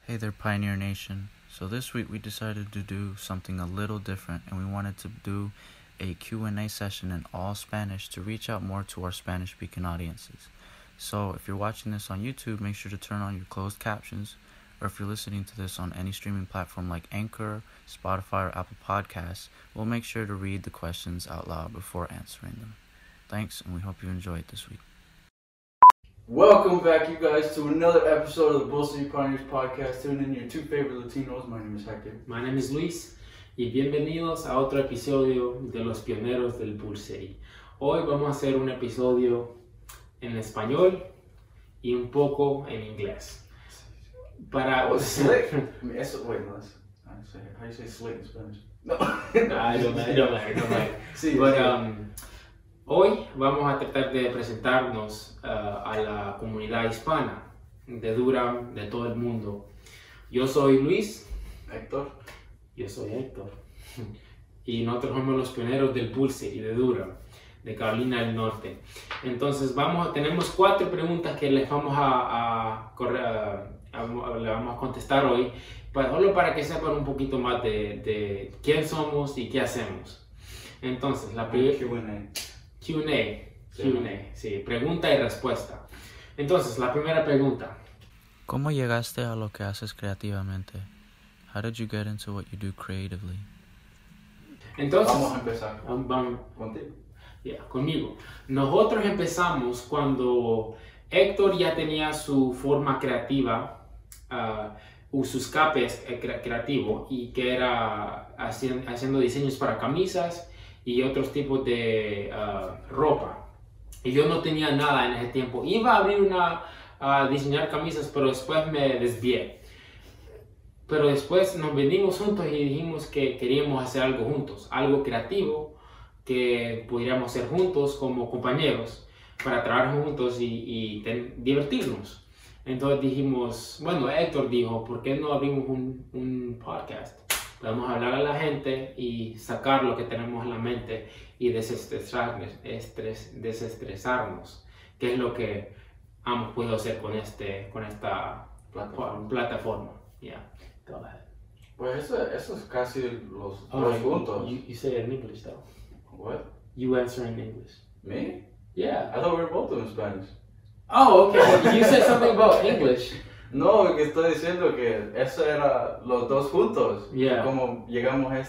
Hey there, Pioneer Nation. So this week we decided to do something a little different, and we wanted to do a Q&A session in all Spanish to reach out more to our Spanish-speaking audiences. So if you're watching this on YouTube, make sure to turn on your closed captions, or if you're listening to this on any streaming platform like Anchor, Spotify, or Apple Podcasts, we'll make sure to read the questions out loud before answering them. Thanks, and we hope you enjoy it this week. Welcome back, you guys, to another episode of the Bull City Pioneers Podcast. Tune in your two favorite Latinos. My name is Hector. My name is Luis y bienvenidos a otro episodio de los pioneros del Bull City. Hoy vamos a hacer un episodio en español y un poco en inglés. Para... slick? Eso, wait, no, that's, how do you say slick in Spanish? No. I don't know. Sí, But, sí. Hoy vamos a tratar de presentarnos a la comunidad hispana de Durham, de todo el mundo. Yo soy Luis. Héctor. Yo soy Héctor. Y nosotros somos los pioneros del Bull City, de Durham, de Carolina del Norte. Entonces tenemos 4 preguntas que les vamos le vamos a contestar hoy, solo para que sepan un poquito más de quién somos y qué hacemos. Entonces, la primera... Q&A, sí, pregunta y respuesta. Entonces, la primera pregunta. ¿Cómo llegaste a lo que haces creativamente? How did you get into what you do creatively? Entonces, Vamos a empezar. Vamos Contigo. conmigo. Nosotros empezamos cuando Héctor ya tenía su forma creativa, su escape creativo, y que era haciendo diseños para camisas y otros tipos de ropa. Y yo no tenía nada en ese tiempo. Iba a abrir a diseñar camisas, pero después me desvié. Pero después nos venimos juntos y dijimos que queríamos hacer algo juntos, algo creativo que pudiéramos hacer juntos como compañeros para trabajar juntos y divertirnos. Entonces dijimos, bueno, Héctor dijo, ¿por qué no abrimos un podcast? Podemos hablar a la gente y sacar lo que tenemos en la mente y desestresarnos, que es lo que hemos podido hacer con esta plataforma. Yeah. Go ahead. Pues eso es casi los dos puntos. You say it in English though. What? You answer in English. Me? Yeah. I thought we were both doing Spanish. Oh, okay. You said something about English. No, que estoy diciendo que eso era los dos juntos. Yeah. Como llegamos a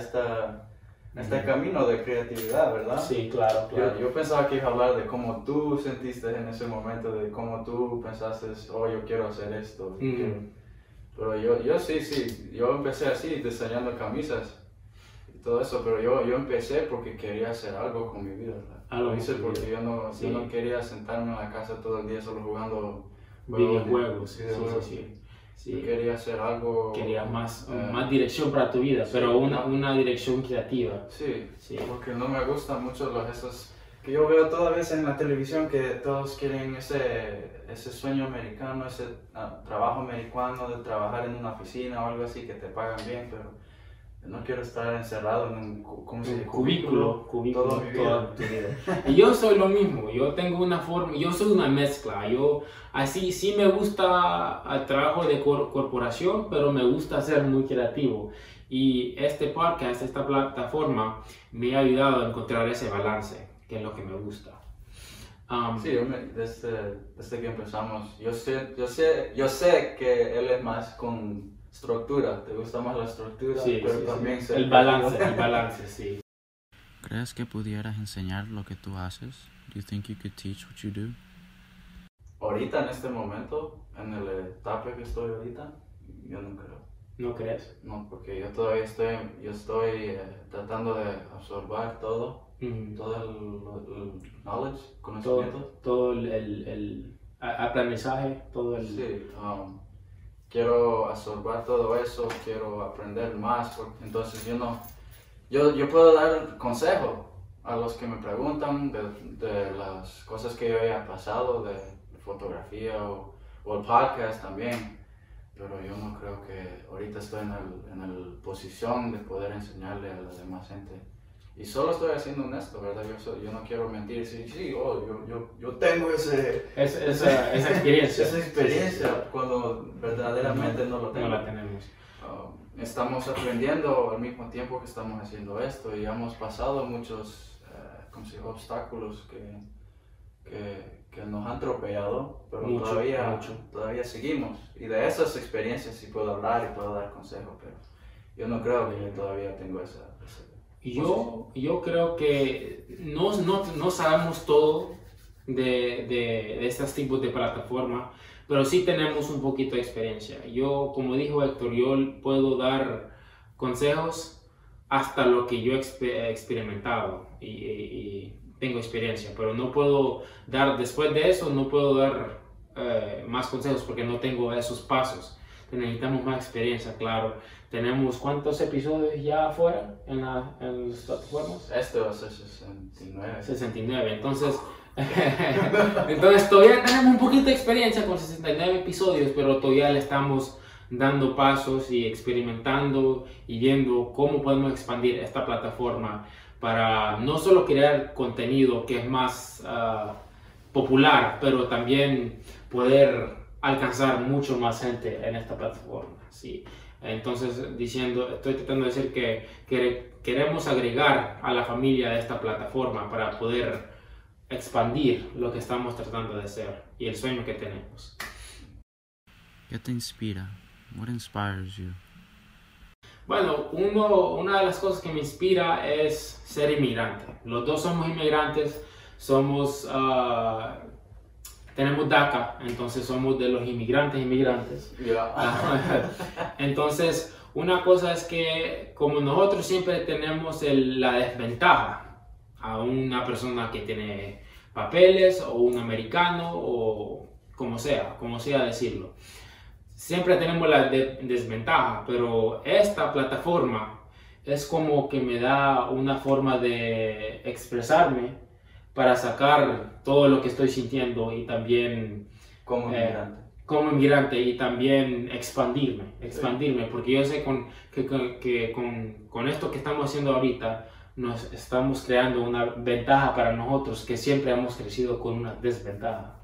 este camino de creatividad, ¿verdad? Sí, claro. Yo pensaba que iba a hablar de cómo tú sentiste en ese momento, de cómo tú pensaste, oh, yo quiero hacer esto. Pero yo sí, yo empecé así, diseñando camisas y todo eso, pero yo empecé porque quería hacer algo con mi vida, ¿verdad? Lo hice porque yo no quería sentarme en la casa todo el día solo jugando videojuegos. Sí. Yo quería hacer algo... Quería más dirección para tu vida, pero una dirección creativa. Sí, porque no me gustan mucho esos que yo veo todavía en la televisión, que todos quieren ese sueño americano, ese trabajo americano de trabajar en una oficina o algo así que te pagan bien, pero no quiero estar encerrado en un cubículo toda mi vida. Y yo soy lo mismo, yo tengo yo soy una mezcla, así sí me gusta el trabajo de corporación, pero me gusta ser muy creativo. Y este podcast, esta plataforma, me ha ayudado a encontrar ese balance, que es lo que me gusta. Sí, desde que empezamos, yo sé que él es más con estructura, te gusta más la estructura, pero también el balance, sí. ¿Crees que pudieras enseñar lo que tú haces? Do you think you could teach what you do? Ahorita, en este momento, en el etapa que estoy ahorita, yo no creo. ¿No crees? No, porque yo todavía estoy tratando de absorber todo el knowledge, conocimiento. Todo el aprendizaje, todo el... Sí, quiero absorber todo eso, quiero aprender más, entonces yo puedo dar consejo a los que me preguntan de las cosas que yo haya pasado, de fotografía o el podcast también, pero yo no creo que ahorita estoy en la posición de poder enseñarle a la demás gente Y solo estoy haciendo honesto, ¿verdad? Yo no quiero mentir y decir, sí, yo tengo esa experiencia. Esa experiencia cuando verdaderamente no lo tengo. No la tenemos. Estamos aprendiendo al mismo tiempo que estamos haciendo esto y hemos pasado muchos obstáculos que nos han atropellado, pero todavía seguimos. Y de esas experiencias sí puedo hablar y puedo dar consejos, pero yo no creo que yo todavía tengo esa yo creo que no sabemos todo de estos tipos de plataformas, pero sí tenemos un poquito de experiencia. Yo, como dijo Héctor, yo puedo dar consejos hasta lo que yo he experimentado y tengo experiencia, pero no puedo dar, después de eso, no puedo dar más consejos porque no tengo esos pasos. Necesitamos más experiencia, claro. Tenemos ¿cuántos episodios ya afuera en las plataformas? Este va a ser 69. 69, entonces todavía tenemos un poquito de experiencia con 69 episodios, pero todavía le estamos dando pasos y experimentando y viendo cómo podemos expandir esta plataforma para no solo crear contenido que es más popular, pero también poder alcanzar mucho más gente en esta plataforma. ¿Sí? Entonces, estoy tratando de decir que queremos agregar a la familia de esta plataforma para poder expandir lo que estamos tratando de hacer y el sueño que tenemos. ¿Qué te inspira? What inspires you? Bueno, una de las cosas que me inspira es ser inmigrante. Los dos somos inmigrantes, tenemos DACA, entonces somos de los inmigrantes. Yeah. Entonces, una cosa es que como nosotros siempre tenemos la desventaja a una persona que tiene papeles o un americano o como sea decirlo. Siempre tenemos la desventaja, pero esta plataforma es como que me da una forma de expresarme para sacar todo lo que estoy sintiendo y también como inmigrante y también expandirme, porque yo sé que con esto que estamos haciendo ahorita nos estamos creando una ventaja para nosotros que siempre hemos crecido con una desventaja.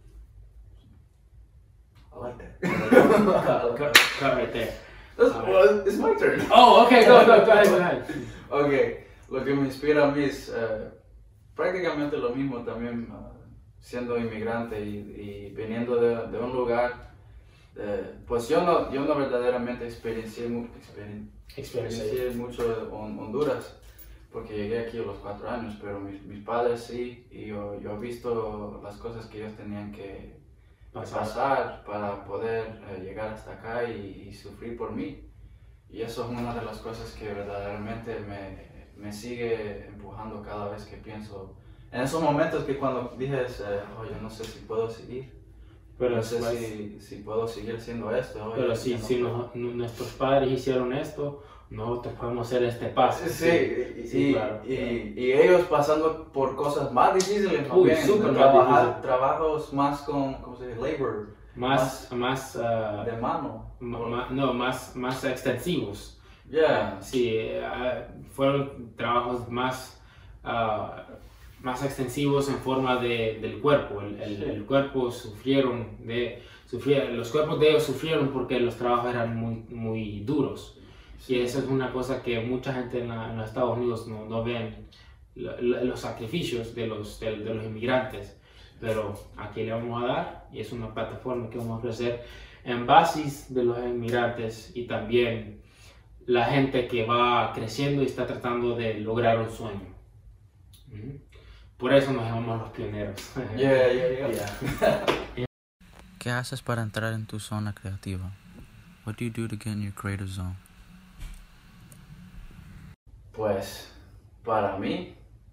I like that. Right there. It's my turn. Oh, okay, go ahead. Okay, lo que me inspira a mí es prácticamente lo mismo también siendo inmigrante y viniendo de un lugar, pues yo no verdaderamente experiencié mucho en Honduras porque llegué aquí a los 4 años, pero mis padres sí, y yo he visto las cosas que ellos tenían que pasar para poder llegar hasta acá y sufrir por mí, y eso es una de las cosas que verdaderamente me sigue empujando cada vez que pienso en esos momentos que cuando dices, yo no sé si puedo seguir, pero no sé si puedo seguir haciendo esto. Pero si nuestros padres hicieron esto, nosotros podemos hacer este paso. Sí, claro. Y ellos pasando por cosas más difíciles, trabajos más con, ¿cómo se dice? Labor. Más de mano. Más extensivos. Yeah. Sí, fueron trabajos más extensivos en forma del cuerpo. El cuerpo los cuerpos de ellos sufrieron porque los trabajos eran muy duros. Y eso es una cosa que mucha gente en los Estados Unidos no ven, los sacrificios de los inmigrantes. Pero aquí le vamos a dar, y es una plataforma que vamos a ofrecer en bases de los inmigrantes y también la gente que va creciendo y está tratando de lograr un sueño. Por eso nos llamamos los pioneros. Yeah. ¿Qué haces para entrar en tu zona creativa? What do you do to get in your creative zone? Pues, para mí,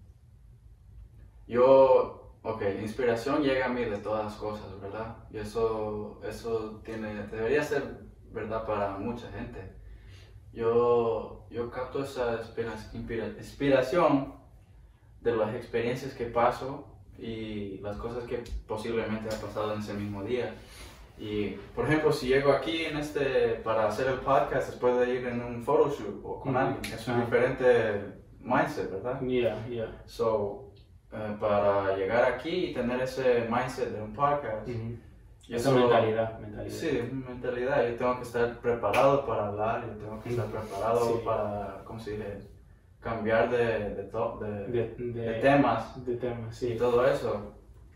inspiración llega a mí de todas las cosas, ¿verdad? Y eso debería ser verdad para mucha gente. Yo capto esa inspiración de las experiencias que paso y las cosas que posiblemente ha pasado en ese mismo día. Y, por ejemplo, si llego aquí para hacer el podcast después de ir en un photoshoot o con alguien, es un diferente mindset, ¿verdad? Yeah. So, para llegar aquí y tener ese mindset de un podcast, Esa mentalidad. Sí, mentalidad. Yo tengo que estar preparado para hablar, yo tengo que estar preparado para, ¿cómo se dice? Cambiar de temas. De temas, sí. Y todo eso.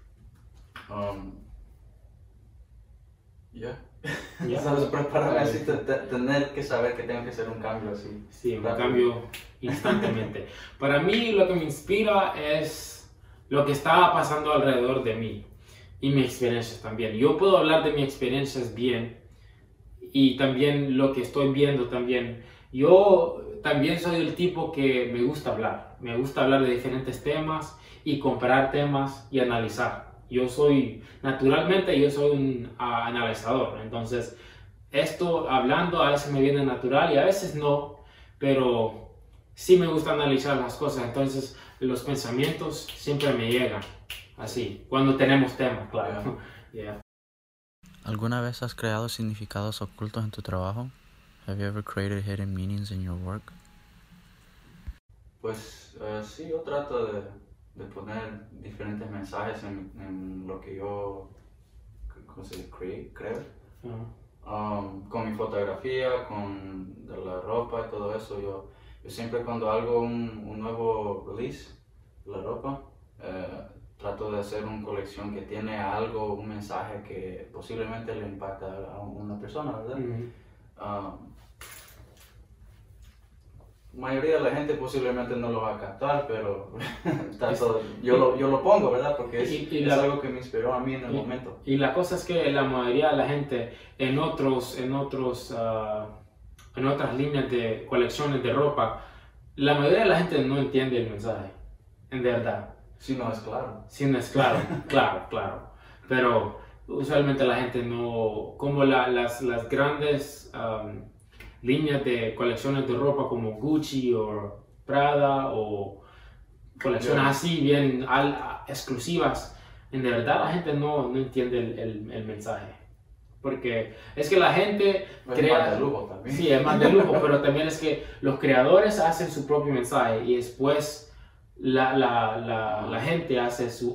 ¿Sabes? Prepararme así, tener que saber que tengo que hacer un cambio así. Sí, un cambio instantáneamente. Para mí lo que me inspira es lo que está pasando alrededor de mí y mis experiencias también. Yo puedo hablar de mis experiencias bien y también lo que estoy viendo también. Yo también soy el tipo que me gusta hablar de diferentes temas y comparar temas y analizar. Naturalmente yo soy un analizador, entonces esto hablando a veces me viene natural y a veces no, pero sí me gusta analizar las cosas, entonces los pensamientos siempre me llegan, así, cuando tenemos temas, claro. Yeah. ¿Alguna vez has creado significados ocultos en tu trabajo? Have you ever created hidden meanings in your work? Pues sí, yo trato de poner diferentes mensajes en lo que yo, ¿cómo se dice? Creo. Con mi fotografía, con la ropa y todo eso, yo siempre cuando hago un nuevo release de la ropa, trato de hacer una colección que tiene algo, un mensaje que posiblemente le impacta a una persona, ¿verdad? La mayoría de la gente posiblemente no lo va a captar, pero yo lo pongo, ¿verdad? Porque es algo que me inspiró a mí en el momento. Y la cosa es que la mayoría de la gente en otras líneas de colecciones de ropa, la mayoría de la gente no entiende el mensaje, en verdad. Si no es claro. Si no es claro, claro. Pero usualmente la gente no, como las grandes líneas de colecciones de ropa como Gucci o Prada o colecciones así bien exclusivas, en verdad la gente no entiende el mensaje. Porque es que la gente crea... Es más de lujo también. Sí, es más de lujo, pero también es que los creadores hacen su propio mensaje y después la gente hace su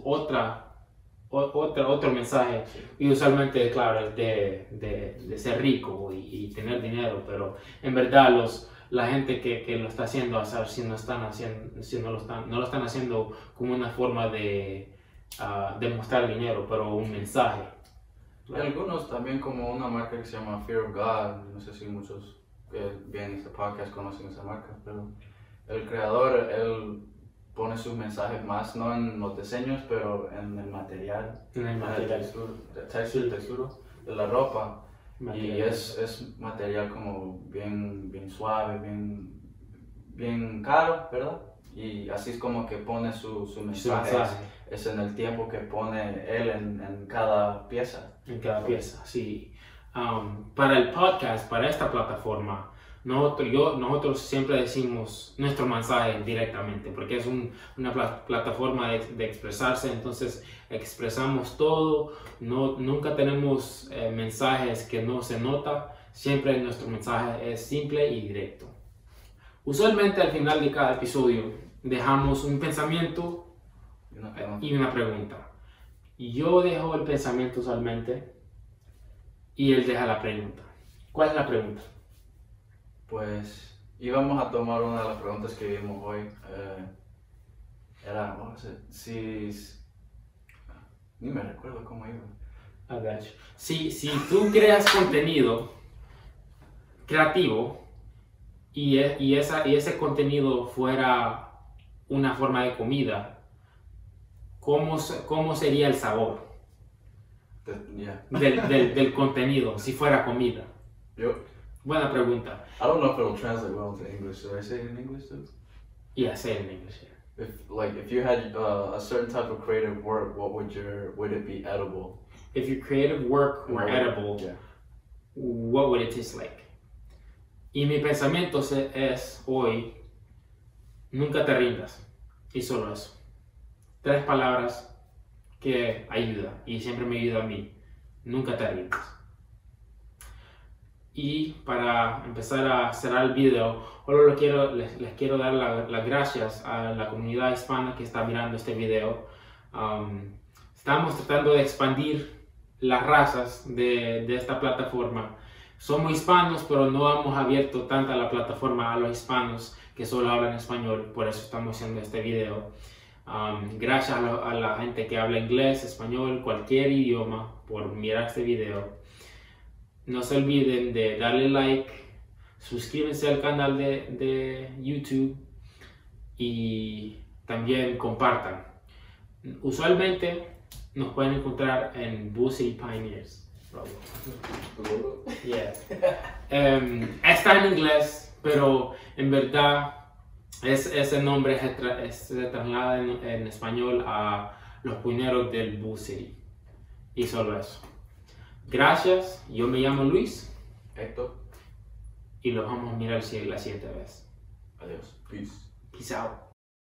otro mensaje, y usualmente, claro, es de ser rico y tener dinero, pero en verdad la gente que lo está haciendo, a saber si no lo están haciendo como una forma de mostrar dinero, pero un mensaje. Hay algunos también, como una marca que se llama Fear of God, no sé si muchos que ven este podcast conocen esa marca, pero el creador, él pone sus mensajes más, no en los diseños, pero en el material. El textura de la ropa. Material. Y es material como bien suave, bien caro, ¿verdad? Y así es como que pone su mensaje. Es en el tiempo que pone él en cada pieza. En cada pieza, sí. Para el podcast, para esta plataforma, nosotros siempre decimos nuestro mensaje directamente, porque es una plataforma de expresarse, entonces expresamos todo, nunca tenemos mensajes que no se nota, siempre nuestro mensaje es simple y directo. Usualmente al final de cada episodio dejamos un pensamiento y una pregunta. Yo dejo el pensamiento usualmente y él deja la pregunta. ¿Cuál es la pregunta? Pues íbamos a tomar una de las preguntas que vimos hoy. Era, ni me recuerdo cómo iba. Si tú creas contenido creativo y ese contenido fuera una forma de comida, ¿cómo sería el sabor del contenido si fuera comida? Buena pregunta. I don't know if it'll translate well into English. Should I say it in English too? Yeah, say it in English. Yeah. If you had a certain type of creative work, would it be edible? If your creative work were edible, what would it taste like? Y mi pensamiento es hoy, nunca te rindas. Y solo eso. 3 palabras que ayudan y siempre me ayuda a mí. Nunca te rindas. Y para empezar a cerrar el video, solo les quiero dar las gracias a la comunidad hispana que está mirando este video. Estamos tratando de expandir las razas de esta plataforma. Somos hispanos, pero no hemos abierto tanta la plataforma a los hispanos que solo hablan español, por eso estamos haciendo este video. Gracias a la gente que habla inglés, español, cualquier idioma por mirar este video. No se olviden de darle like, suscríbanse al canal de YouTube y también compartan. Usualmente nos pueden encontrar en Bull City Pioneers. Yeah. Está en inglés, pero en verdad ese nombre se traslada en español a los pioneros del Bull City. Y solo eso. Gracias, yo me llamo Luis. Héctor. Y los vamos a mirar la siguiente vez. Adiós. Peace. Peace out.